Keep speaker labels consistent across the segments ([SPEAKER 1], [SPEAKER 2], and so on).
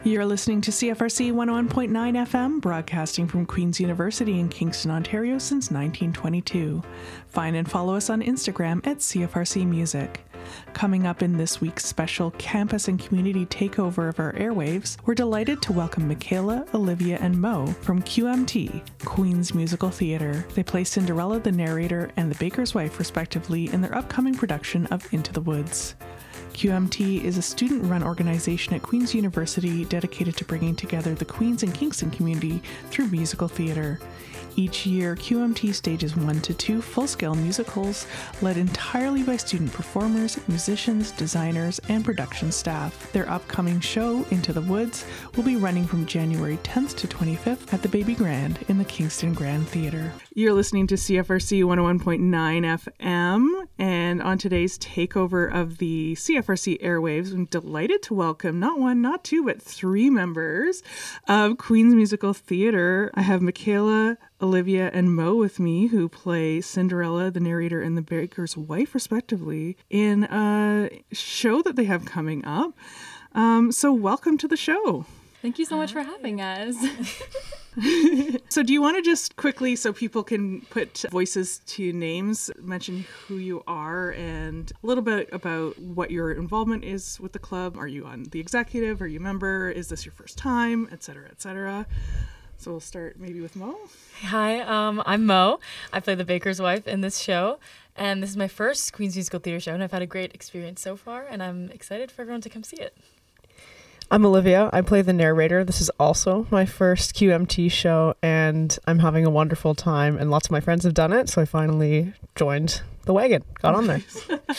[SPEAKER 1] You're listening to CFRC 101.9 FM, broadcasting from Queen's University in Kingston, Ontario since 1922. Find and follow us on Instagram at CFRC Music. Coming up in this week's special campus and community takeover of our airwaves, we're delighted to welcome Michaela, Olivia, and Mo from QMT, Queen's Musical Theatre. They play Cinderella, the narrator, and the baker's wife, respectively, in their upcoming production of Into the Woods. QMT is a student-run organization at Queen's University dedicated to bringing together the Queens and Kingston community through musical theatre. Each year, QMT stages 1 to 2 full-scale musicals led entirely by student performers, musicians, designers, and production staff. Their upcoming show, Into the Woods, will be running from January 10th to 25th at the Baby Grand in the Kingston Grand Theatre. You're listening to CFRC 101.9 FM, and on today's takeover of the CFRC airwaves, I'm delighted to welcome not one, not two, but 3 members of Queen's Musical Theatre. I have Michaela, Olivia, and Mo with me, who play Cinderella, the narrator, and the baker's wife, respectively, in a show that they have coming up. So welcome to the show.
[SPEAKER 2] Thank you so much for having us.
[SPEAKER 1] So do you want to just quickly, so people can put voices to names, mention who you are and a little bit about what your involvement is with the club? Are you on the executive? Are you a member? Is this your first time? Et cetera, et cetera. So we'll start maybe with Mo.
[SPEAKER 3] Hi, I'm Mo. I play the baker's wife in this show, and this is my first Queen's Musical Theatre show, and I've had a great experience so far, and I'm excited for everyone to come see it.
[SPEAKER 4] I'm Olivia. I play the narrator. This is also my first QMT show, and I'm having a wonderful time, and lots of my friends have done it, so I finally joined the wagon, got on there.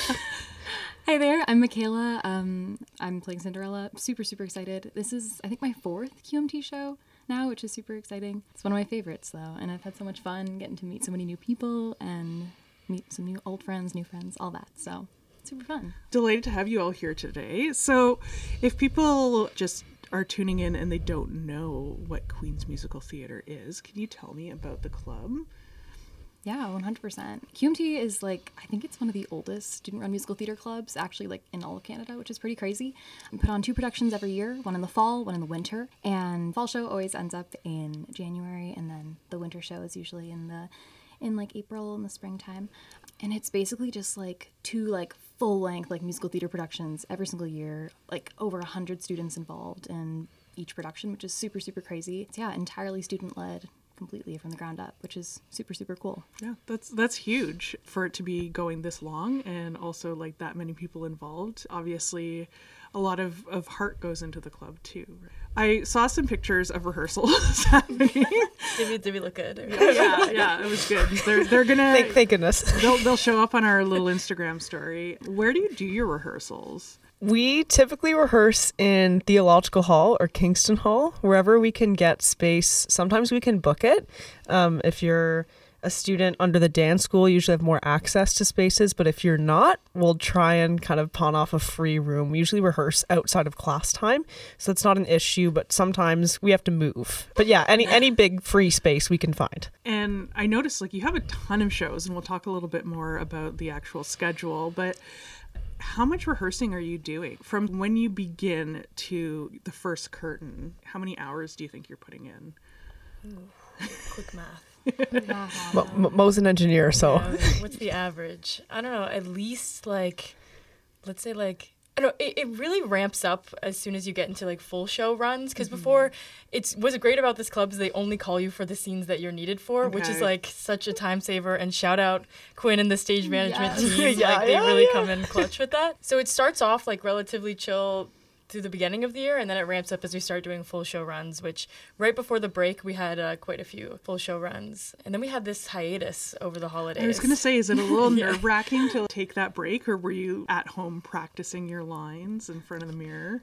[SPEAKER 2] Hi there, I'm Michaela. I'm playing Cinderella. Super, super excited. This is, I think, my 4th QMT show now, which is super exciting. It's one of my favorites, though, and I've had so much fun getting to meet so many new people and meet some new old friends, new friends, all that, so super fun.
[SPEAKER 1] Delighted to have you all here today. So if people just are tuning in and they don't know what Queen's Musical Theatre is, can you tell me about the club?
[SPEAKER 2] Yeah, 100%. QMT is I think it's one of the oldest student-run musical theater clubs, actually, in all of Canada, which is pretty crazy. We put on 2 productions every year, one in the fall, one in the winter. And fall show always ends up in January, and then the winter show is usually in April in the springtime. And it's basically just 2 full-length musical theater productions every single year, over 100 students involved in each production, which is super, super crazy. It's, entirely student-led, completely from the ground up, which is super, super cool.
[SPEAKER 1] Yeah, that's huge for it to be going this long, and also that many people involved. Obviously, a lot of heart goes into the club too. I saw some pictures of rehearsals happening.
[SPEAKER 3] Did we look good?
[SPEAKER 1] Yeah, it was good. They're gonna
[SPEAKER 4] Thank goodness.
[SPEAKER 1] They'll show up on our little Instagram story. Where do you do your rehearsals?
[SPEAKER 4] We typically rehearse in Theological Hall or Kingston Hall, wherever we can get space. Sometimes we can book it. If you're a student under the dance school, you usually have more access to spaces, but if you're not, we'll try and kind of pawn off a free room. We usually rehearse outside of class time, so it's not an issue, but sometimes we have to move. But yeah, any big free space we can find.
[SPEAKER 1] And I noticed you have a ton of shows, and we'll talk a little bit more about the actual schedule, but how much rehearsing are you doing from when you begin to the first curtain? How many hours do you think you're putting in?
[SPEAKER 3] Ooh, quick math.
[SPEAKER 4] Mo's an engineer, so.
[SPEAKER 3] Yeah, what's the average? I don't know, at least let's say I don't know, it really ramps up as soon as you get into full show runs, because before, what's great about this club is they only call you for the scenes that you're needed for, which is such a time saver, and shout out Quinn and the stage management team. They really come in clutch with that. So it starts off relatively chill through the beginning of the year, and then it ramps up as we start doing full show runs, which right before the break we had quite a few full show runs, and then we had this hiatus over the holidays.
[SPEAKER 1] I was gonna say, is it a little nerve-wracking to take that break, or were you at home practicing your lines in front of the mirror?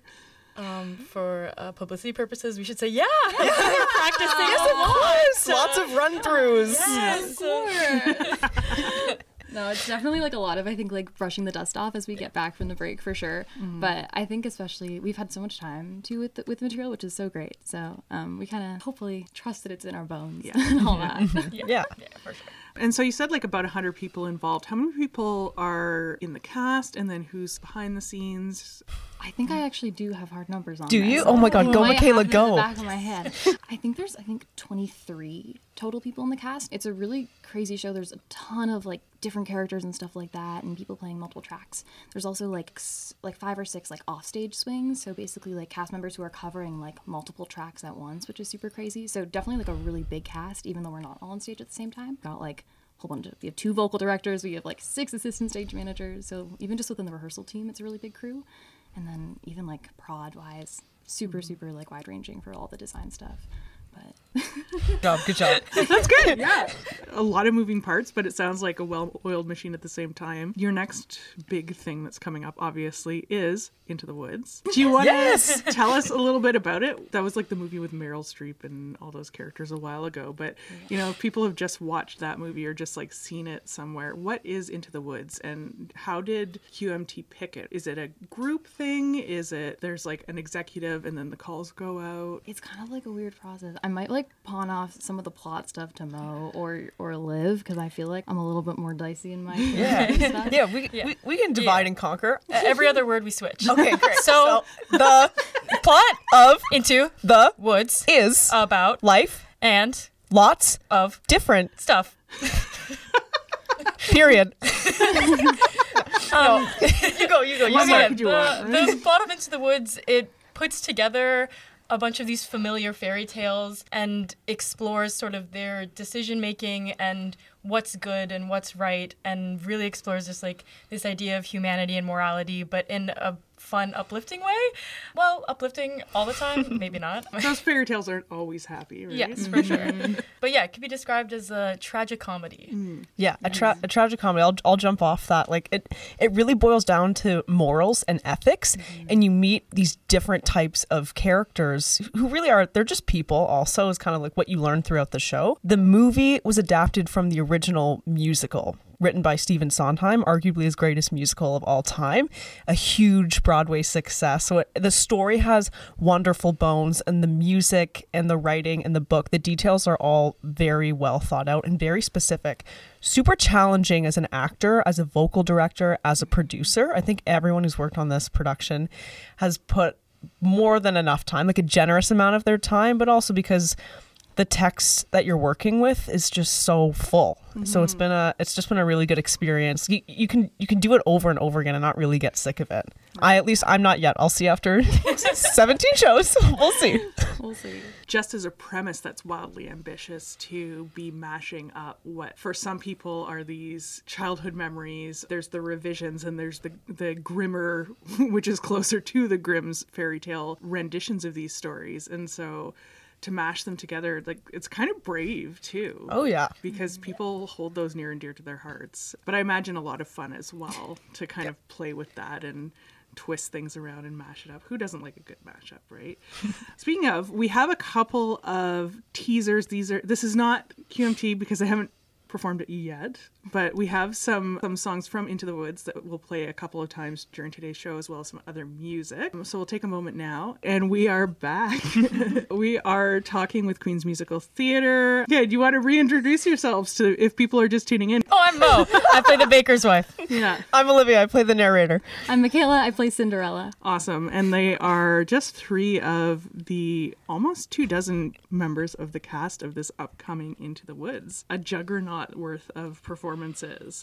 [SPEAKER 3] For publicity purposes, we should say practicing.
[SPEAKER 4] Yes, of course. Lots of run-throughs.
[SPEAKER 3] Yes,
[SPEAKER 2] of course. No, it's definitely a lot of, I think, brushing the dust off as we get back from the break, for sure. Mm-hmm. But I think especially we've had so much time too with the material, which is so great. So we kind of hopefully trust that it's in our bones and all that.
[SPEAKER 3] Yeah, for sure.
[SPEAKER 1] And so you said about 100 people involved. How many people are in the cast, and then who's behind the scenes?
[SPEAKER 2] I think I actually do have hard numbers on
[SPEAKER 4] Do
[SPEAKER 2] this.
[SPEAKER 4] you? Oh my God, go,
[SPEAKER 2] I
[SPEAKER 4] Michaela,
[SPEAKER 2] have it in
[SPEAKER 4] go.
[SPEAKER 2] the back of my head. I think there's 23 total people in the cast. It's a really crazy show. There's a ton of like different characters and stuff like that, and people playing multiple tracks. There's also like 5 or 6 like offstage swings. So basically like cast members who are covering like multiple tracks at once, which is super crazy. So definitely like a really big cast, even though we're not all on stage at the same time. Got like whole bunch of, we have 2 vocal directors, we have like 6 assistant stage managers, so even just within the rehearsal team it's a really big crew. And then even like prod wise, super like wide ranging for all the design stuff. But
[SPEAKER 4] Good job.
[SPEAKER 1] That's good. Yeah. A lot of moving parts, but it sounds like a well-oiled machine at the same time. Your next big thing that's coming up, obviously, is Into the Woods. Do you want to tell us a little bit about it? That was like the movie with Meryl Streep and all those characters a while ago. But, you know, if people have just watched that movie or just like seen it somewhere, what is Into the Woods and how did QMT pick it? Is it a group thing? Is it there's like an executive and then the calls go out?
[SPEAKER 2] it's kind of like a weird process. I might like pawn off some of the plot stuff to Mo or Liv, because I feel like I'm a little bit more dicey in my stuff.
[SPEAKER 4] Yeah, we can divide and conquer.
[SPEAKER 3] Every other word we switch.
[SPEAKER 4] Okay, great.
[SPEAKER 3] So
[SPEAKER 4] the plot of
[SPEAKER 3] Into
[SPEAKER 4] the
[SPEAKER 3] Woods
[SPEAKER 4] is
[SPEAKER 3] about
[SPEAKER 4] life,
[SPEAKER 3] and
[SPEAKER 4] lots
[SPEAKER 3] of
[SPEAKER 4] different
[SPEAKER 3] stuff.
[SPEAKER 4] period. You go.
[SPEAKER 1] What more
[SPEAKER 3] Yeah,
[SPEAKER 1] could you want, right?
[SPEAKER 3] the plot of Into the Woods, it puts together a bunch of these familiar fairy tales and explores sort of their decision making and what's good and what's right, and really explores just like this idea of humanity and morality, but in a fun, uplifting way. Well, uplifting all the time, maybe not.
[SPEAKER 1] Those fairy tales aren't always happy, right?
[SPEAKER 3] Yes, for sure. But yeah, it could be described as a tragicomedy.
[SPEAKER 4] Yeah, a tragic comedy. I'll jump off that. Like it really boils down to morals and ethics, and you meet these different types of characters who really are, they're just people also, is kind of like what you learn throughout the show. The movie was adapted from the original musical written by Stephen Sondheim, arguably his greatest musical of all time, a huge Broadway success. So the story has wonderful bones, and the music and the writing and the book, the details are all very well thought out and very specific. Super challenging as an actor, as a vocal director, as a producer. I think everyone who's worked on this production has put more than enough time, like a generous amount of their time, but also because the text that you're working with is just so full. So it's just been a really good experience. You can do it over and over again and not really get sick of it. I'm not yet. I'll see after 17 shows. We'll see.
[SPEAKER 2] We'll see.
[SPEAKER 1] Just as a premise that's wildly ambitious to be mashing up what for some people are these childhood memories. There's the revisions and there's the grimmer, which is closer to the Grimm's fairy tale renditions of these stories. And so to mash them together, like, it's kind of brave too.
[SPEAKER 4] Oh yeah.
[SPEAKER 1] Because people hold those near and dear to their hearts. But I imagine a lot of fun as well to kind of play with that and twist things around and mash it up. Who doesn't like a good mashup, right? Speaking of, we have a couple of teasers. This is not QMT because I haven't performed it yet, but we have some songs from Into the Woods that we'll play a couple of times during today's show, as well as some other music. So we'll take a moment now, and we are back. We are talking with Queen's Musical Theatre. Yeah, do you want to reintroduce yourselves to if people are just tuning in?
[SPEAKER 3] Oh, I'm Mo. I play the baker's wife.
[SPEAKER 1] Yeah,
[SPEAKER 4] I'm Olivia. I play the narrator.
[SPEAKER 2] I'm Michaela. I play Cinderella.
[SPEAKER 1] awesome. And they are just 3 of the almost 24 members of the cast of this upcoming Into the Woods, a juggernaut worth of performances.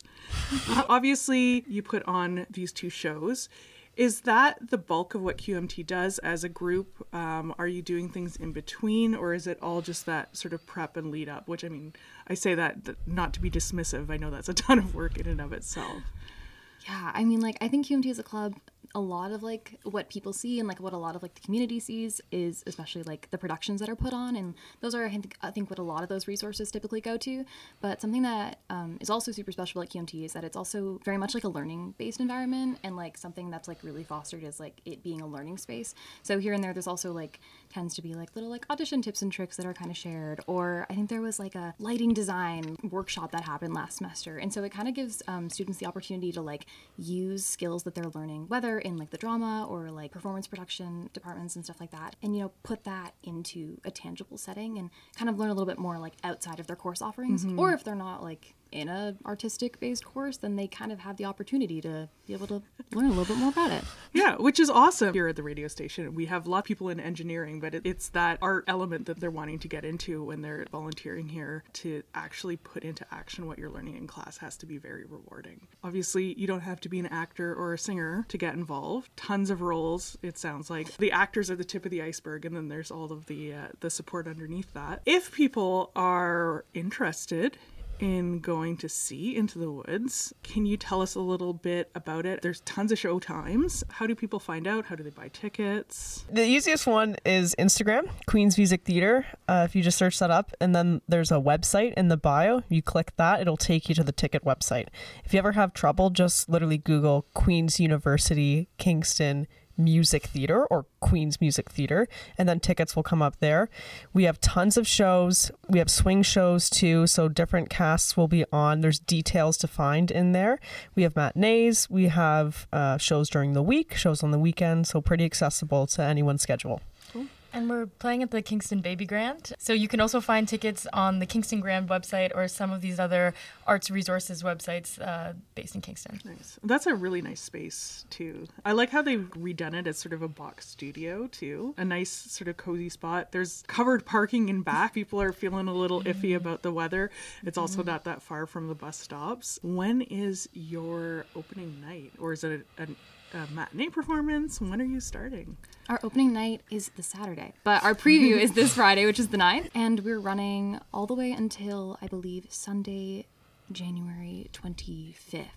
[SPEAKER 1] Obviously, you put on these 2 shows. Is that the bulk of what QMT does as a group? Are you doing things in between, or is it all just that sort of prep and lead up? Which, I mean, I say that not to be dismissive. I know that's a ton of work in and of itself.
[SPEAKER 2] Yeah, I mean, like, I think QMT as a club, a lot of like what people see and like what a lot of like the community sees is especially like the productions that are put on, and those are I think what a lot of those resources typically go to. But something that is also super special at QMT is that it's also very much like a learning based environment, and like something that's like really fostered is like it being a learning space. So here and there's also like tends to be like little like audition tips and tricks that are kind of shared, or I think there was like a lighting design workshop that happened last semester, and so it kind of gives students the opportunity to like use skills that they're learning, whether in like the drama or like performance production departments and stuff like that, and put that into a tangible setting and kind of learn a little bit more like outside of their course offerings, or if they're not like in a artistic based course, then they kind of have the opportunity to be able to learn a little bit more about it.
[SPEAKER 1] Yeah, which is awesome. Here at the radio station, we have a lot of people in engineering, but it's that art element that they're wanting to get into when they're volunteering here. To actually put into action what you're learning in class has to be very rewarding. Obviously, you don't have to be an actor or a singer to get involved. Tons of roles, it sounds like. The actors are the tip of the iceberg, and then there's all of the support underneath that. If people are interested in going to see Into the Woods, can you tell us a little bit about it? There's tons of show times. How do people find out? How do they buy tickets?
[SPEAKER 4] The easiest one is Instagram, Queen's Music Theater. If you just search that up, and then there's a website in the bio. You click that, it'll take you to the ticket website. If you ever have trouble, just literally Google Queen's University Kingston Music Theater or Queen's Music Theater, and then tickets will come up there. We have tons of shows. We have swing shows too, so different casts will be on. There's details to find in there. We have matinees. We have shows during the week, shows on the weekend, so pretty accessible to anyone's schedule.
[SPEAKER 3] And we're playing at the Kingston Baby Grand. So you can also find tickets on the Kingston Grand website or some of these other arts resources websites based in Kingston.
[SPEAKER 1] Nice. That's a really nice space, too. I like how they've redone it as sort of a box studio, too. A nice sort of cozy spot. There's covered parking in back. People are feeling a little iffy about the weather. It's also not that far from the bus stops. When is your opening night? Or is it a matinee performance? When are you starting?
[SPEAKER 2] Our opening night is the Saturday, but our preview is this Friday, which is the 9th, and we're running all the way until, I believe, Sunday, January 25th.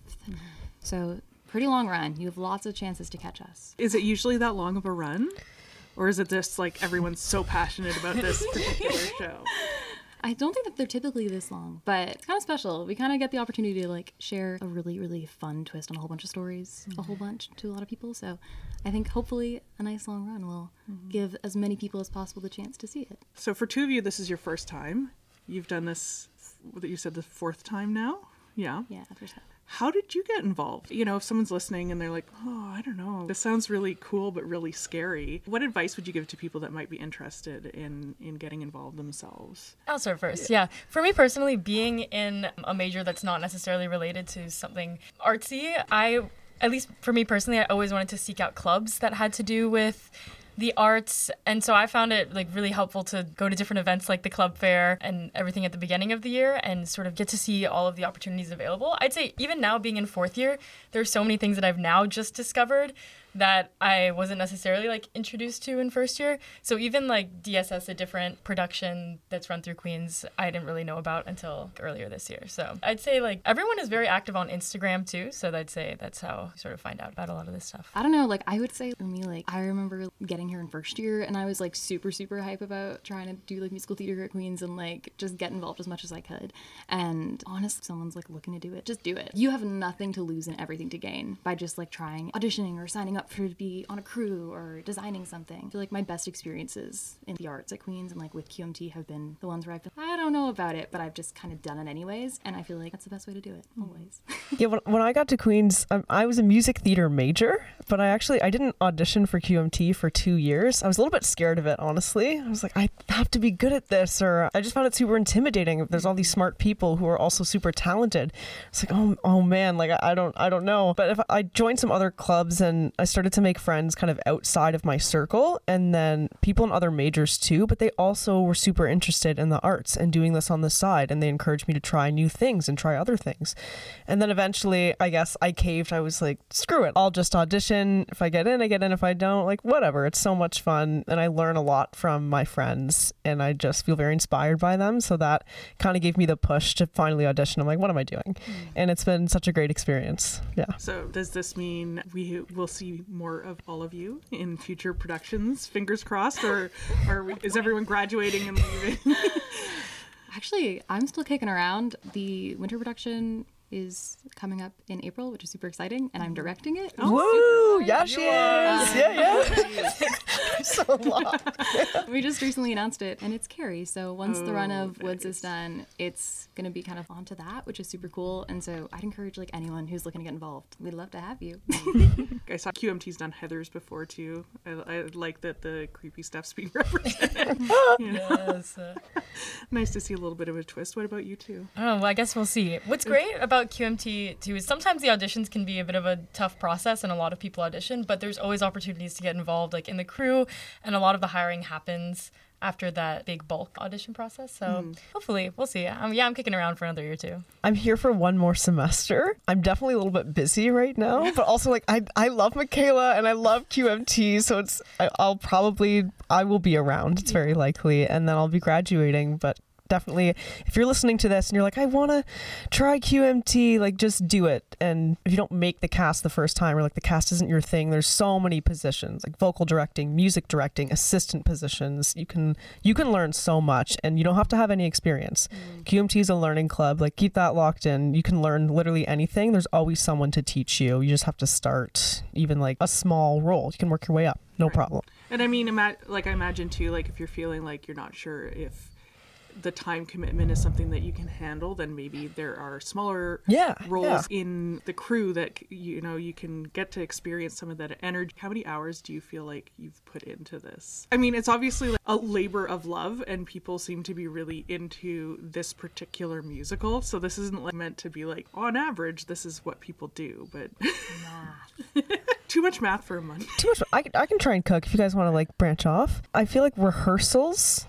[SPEAKER 2] So pretty long run. You have lots of chances to catch us.
[SPEAKER 1] Is it usually that long of a run? Or is it just like everyone's so passionate about this particular show?
[SPEAKER 2] I don't think that they're typically this long, but it's kind of special. We kind of get the opportunity to like share a really, really fun twist on a whole bunch of stories, a whole bunch to a lot of people. So I think hopefully a nice long run will give as many people as possible the chance to see it.
[SPEAKER 1] So for two of you, this is your first time. You've done this, what you said, the fourth time now? Yeah.
[SPEAKER 2] Yeah, first time.
[SPEAKER 1] How did you get involved? You know, if someone's listening and they're like, oh, I don't know, this sounds really cool but really scary. What advice would you give to people that might be interested in getting involved themselves?
[SPEAKER 3] I'll start first. Yeah. For me personally, being in a major that's not necessarily related to something artsy, at least for me personally, I always wanted to seek out clubs that had to do with the arts, and so I found it like really helpful to go to different events like the club fair and everything at the beginning of the year and sort of get to see all of the opportunities available. I'd say even now being in fourth year, there's so many things that I've now just discovered that I wasn't necessarily like introduced to in first year. So even like DSS, a different production that's run through Queens, I didn't really know about until earlier this year. So I'd say like everyone is very active on Instagram too. So I'd say that's how you sort of find out about a lot of this stuff.
[SPEAKER 2] I don't know, like I would say for me, like I remember getting here in first year and I was like super, super hype about trying to do like musical theater at Queens and like just get involved as much as I could. And honestly, if someone's like looking to do it, just do it. You have nothing to lose and everything to gain by just like trying, auditioning or signing up for to be on a crew or designing something. I feel like my best experiences in the arts at Queens and like with QMT have been the ones where I've been, I don't know about it, but I've just kind of done it anyways. And I feel like that's the best way to do it, always.
[SPEAKER 4] Yeah, when I got to Queens, I was a music theater major, but I didn't audition for QMT for 2 years. I was a little bit scared of it, honestly. I was like, I have to be good at this, or I just found it super intimidating. There's all these smart people who are also super talented. It's like, oh man, like I don't know. But if I joined some other clubs and I started to make friends kind of outside of my circle, and then people in other majors too, but they also were super interested in the arts and doing this on the side, and they encouraged me to try new things and try other things. And then eventually, I guess I caved. I was like, screw it, I'll just audition. If I get in, I get in. If I don't, like whatever. It's so much fun, and I learn a lot from my friends, and I just feel very inspired by them. So that kind of gave me the push to finally audition. I'm like, what am I doing? And it's been such a great experience. Yeah.
[SPEAKER 1] So does this mean we will see more of all of you in future productions? Fingers crossed, or is everyone graduating and leaving?
[SPEAKER 2] Actually, I'm still kicking around. The winter production is coming up in April, which is super exciting, and I'm directing it.
[SPEAKER 4] Woo! Yeah, she is. Yeah. So long.
[SPEAKER 2] We just recently announced it, and it's Carrie. So once the run of Woods is done, it's going to be kind of onto that, which is super cool. And so I'd encourage like anyone who's looking to get involved. We'd love to have you.
[SPEAKER 1] I saw QMT's done Heathers before too. I like that the creepy stuff's being represented.
[SPEAKER 3] Yes.
[SPEAKER 1] Nice to see a little bit of a twist. What about you two?
[SPEAKER 3] I don't know. Well, I guess we'll see. What's great about QMT too is sometimes the auditions can be a bit of a tough process, and a lot of people audition. But there's always opportunities to get involved, like in the crew, and a lot of the hiring happens after that big bulk audition process. So hopefully we'll see. I'm kicking around for another year too.
[SPEAKER 4] I'm here for one more semester. I'm definitely a little bit busy right now, but also like I love Michaela and I love QMT, so I will be around. It's very likely, and then I'll be graduating, but definitely if you're listening to this and you're like, I want to try QMT, like just do it. And if you don't make the cast the first time, or like the cast isn't your thing, there's so many positions like vocal directing, music directing, assistant positions. You can learn so much, and you don't have to have any experience. QMT is a learning club. Like keep that locked in. You can learn literally anything. There's always someone to teach you. You just have to start even like a small role. You can work your way up. No problem.
[SPEAKER 1] And I mean, I imagine too, like if you're feeling like you're not sure if the time commitment is something that you can handle, then maybe there are smaller roles in the crew that you can get to experience some of that energy. How many hours do you feel like you've put into this? I mean, it's obviously like a labor of love, and people seem to be really into this particular musical, so this isn't like meant to be like on average this is what people do, but too much math for a month.
[SPEAKER 4] Too much. I can try and cook if you guys want to like branch off. I feel like rehearsals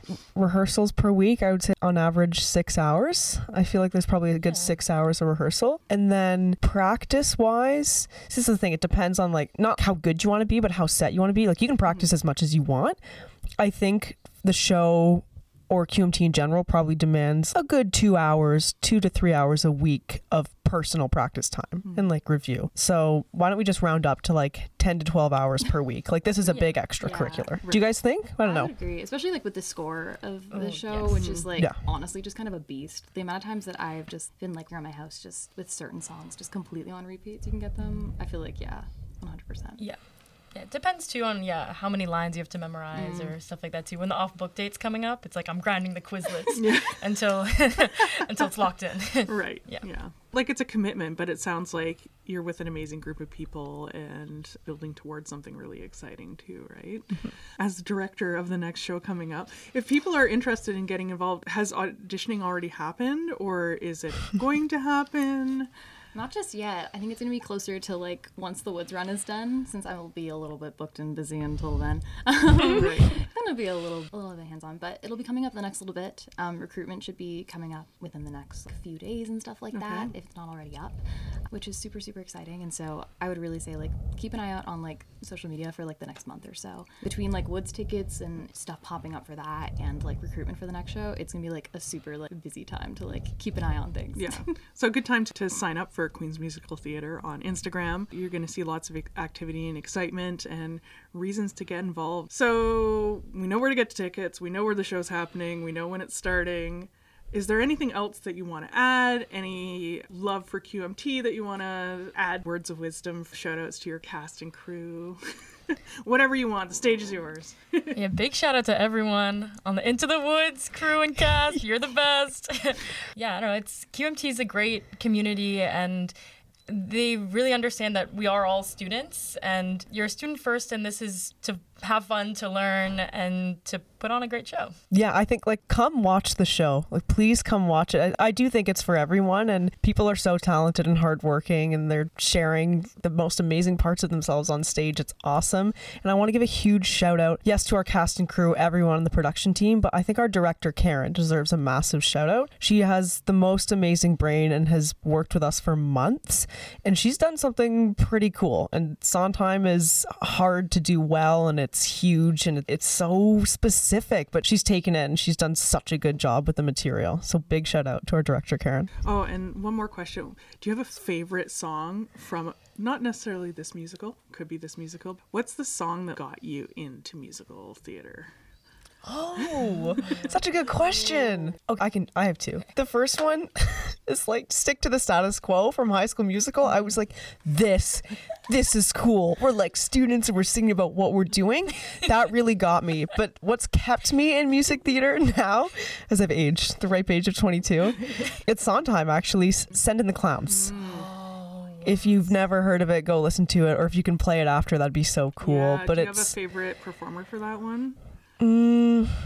[SPEAKER 4] per week, I would say on average 6 hours. I feel like there's probably a good 6 hours of rehearsal. And then practice wise, this is the thing, it depends on like not how good you want to be, but how set you want to be. Like you can practice as much as you want. I think the show or QMT in general probably demands a good 2 to 3 hours a week of personal practice time and like review. So why don't we just round up to like 10 to 12 hours per week? Like this is a big extracurricular.
[SPEAKER 2] Right.
[SPEAKER 4] Do you guys think? I don't know.
[SPEAKER 2] I would agree, especially like with the score of the show, which is like honestly just kind of a beast. The amount of times that I've just been like around my house just with certain songs just completely on repeat so you can get them. I feel like 100%.
[SPEAKER 3] Yeah. Yeah, it depends too on how many lines you have to memorize or stuff like that too. When the off-book date's coming up, it's like I'm grinding the Quizlets until it's locked in.
[SPEAKER 1] Right. Yeah. Like it's a commitment, but it sounds like you're with an amazing group of people and building towards something really exciting too, right? As the director of the next show coming up, if people are interested in getting involved, has auditioning already happened or is it going to happen?
[SPEAKER 2] Not just yet. I think it's going to be closer to like once the Woods run is done, since I will be a little bit booked and busy until then.
[SPEAKER 1] Right.
[SPEAKER 2] Going to be a little bit hands-on, but it'll be coming up the next little bit. Recruitment should be coming up within the next few days and stuff like that, if it's not already up, which is super, super exciting. And so I would really say like keep an eye out on like social media for like the next month or so. Between like Woods tickets and stuff popping up for that and like recruitment for the next show, it's going to be like a super like busy time to like keep an eye on things.
[SPEAKER 1] Yeah. So good time to sign up for Queen's Musical Theatre on Instagram. You're going to see lots of activity and excitement and reasons to get involved. So we know where to get tickets. We know where the show's happening. We know when it's starting. Is there anything else that you want to add? Any love for QMT that you want to add? Words of wisdom, shout outs to your cast and crew? Whatever you want. The stage is yours.
[SPEAKER 3] Yeah, big shout out to everyone on the Into the Woods crew and cast. You're the best. Yeah, I don't know. QMT is a great community, and they really understand that we are all students, and you're a student first, and this is to have fun, to learn, and to put on a great show.
[SPEAKER 4] Yeah, I think like come watch the show. Like please come watch it. I do think it's for everyone, and people are so talented and hardworking, and they're sharing the most amazing parts of themselves on stage. It's awesome. And I want to give a huge shout out, yes, to our cast and crew, everyone on the production team, but I think our director Karen deserves a massive shout out. She has the most amazing brain and has worked with us for months, and she's done something pretty cool. And Sondheim is hard to do well, and it's huge and it's so specific, but she's taken it and she's done such a good job with the material. So big shout out to our director, Karen.
[SPEAKER 1] Oh, and one more question. Do you have a favorite song from, not necessarily this musical, could be this musical. What's the song that got you into musical theater?
[SPEAKER 4] Oh, such a good question. Oh, I have two. The first one is like Stick to the Status Quo from High School Musical. I was like, this is cool. We're like students and we're singing about what we're doing. That really got me. But what's kept me in music theater now, as I've aged, the ripe age of 22, it's Sondheim actually, Send in the Clowns. If you've never heard of it, go listen to it, or if you can play it after, that'd be so cool.
[SPEAKER 1] Yeah,
[SPEAKER 4] but
[SPEAKER 1] do you have a favorite performer for that one?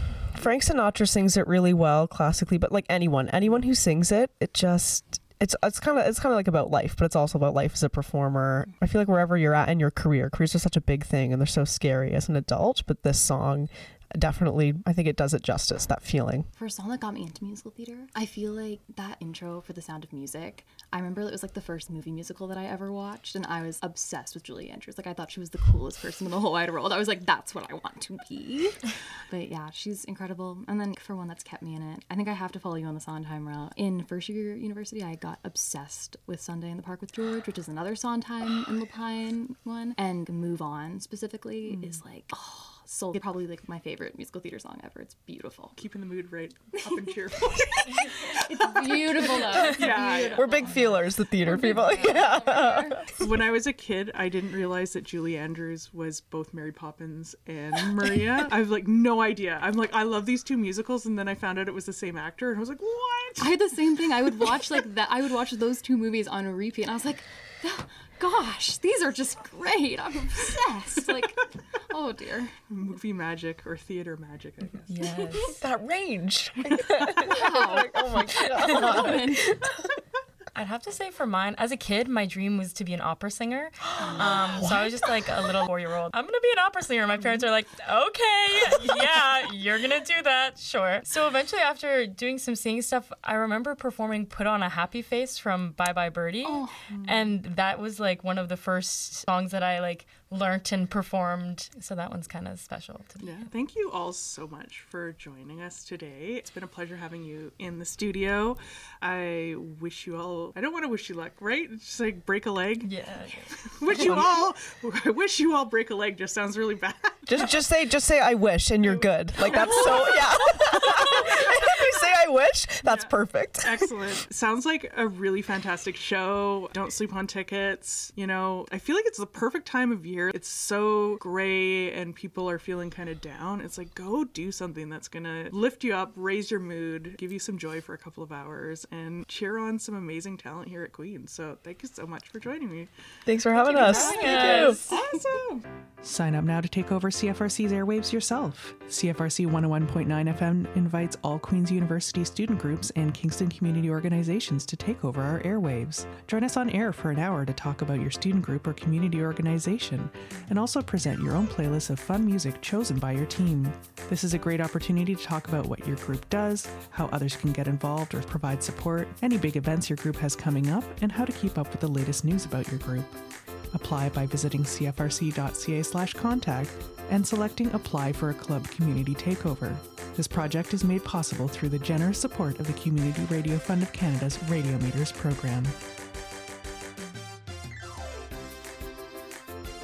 [SPEAKER 4] Frank Sinatra sings it really well classically, but like anyone who sings it, it's kind of like about life, but it's also about life as a performer. I feel like wherever you're at in your careers are such a big thing and they're so scary as an adult, but this song definitely, I think it does it justice, that feeling.
[SPEAKER 2] For a song that got me into musical theater, I feel like that intro for The Sound of Music, I remember it was like the first movie musical that I ever watched, and I was obsessed with Julie Andrews. Like, I thought she was the coolest person in the whole wide world. I was like, that's what I want to be. But yeah, she's incredible. And then for one that's kept me in it, I think I have to follow you on the Sondheim route. In first year university, I got obsessed with Sunday in the Park with George, which is another Sondheim and Lapine one. And Move On specifically is like, so probably like my favorite musical theater song ever. It's beautiful.
[SPEAKER 1] Keeping the mood right up and cheerful.
[SPEAKER 2] It's beautiful though.
[SPEAKER 1] Yeah.
[SPEAKER 4] We're big feelers, the theater people. Yeah.
[SPEAKER 1] When I was a kid, I didn't realize that Julie Andrews was both Mary Poppins and Maria. I have like no idea. I'm like, I love these two musicals, and then I found out it was the same actor, and I was like, what?
[SPEAKER 2] I had the same thing. I would watch like that. I would watch those two movies on a repeat, and I was like, gosh, these are just great. I'm obsessed. Like, oh dear.
[SPEAKER 1] Movie magic or theater magic, I guess.
[SPEAKER 3] Yes.
[SPEAKER 4] That range.
[SPEAKER 2] Wow.
[SPEAKER 4] Oh my God.
[SPEAKER 3] I'd have to say for mine, as a kid, my dream was to be an opera singer. So I was just like a little 4-year-old. I'm going to be an opera singer. My parents are like, okay, yeah, you're going to do that. Sure. So eventually after doing some singing stuff, I remember performing Put on a Happy Face from Bye Bye Birdie. Oh. And that was like one of the first songs that I like learnt and performed. So that one's kind of special to me.
[SPEAKER 1] Yeah. Thank you all so much for joining us today. It's been a pleasure having you in the studio. I wish you all, I don't want to wish you luck, right? It's just like break a leg.
[SPEAKER 3] Yeah.
[SPEAKER 1] I wish you all break a leg just sounds really bad.
[SPEAKER 4] Just say I wish and you're good. Like that's so yeah. If you say I wish, that's perfect.
[SPEAKER 1] Excellent. Sounds like a really fantastic show. Don't sleep on tickets. You know, I feel like it's the perfect time of year. It's so gray and people are feeling kind of down. It's like, go do something that's gonna lift you up, raise your mood, give you some joy for a couple of hours, and cheer on some amazing talent here at Queen's. So thank you so much for joining me.
[SPEAKER 4] Thanks for having us.
[SPEAKER 3] Thank you.
[SPEAKER 1] Awesome. Sign up now to take over CFRC's airwaves yourself. CFRC 101.9 FM invites all Queen's University student groups and Kingston community organizations to take over our airwaves. Join us on air for an hour to talk about your student group or community organization, and also present your own playlist of fun music chosen by your team. This is a great opportunity to talk about what your group does, how others can get involved or provide support, any big events your group has coming up, and how to keep up with the latest news about your group. Apply by visiting cfrc.ca/contact and selecting Apply for a Club Community Takeover. This project is made possible through the generous support of the Community Radio Fund of Canada's Radio Meters program.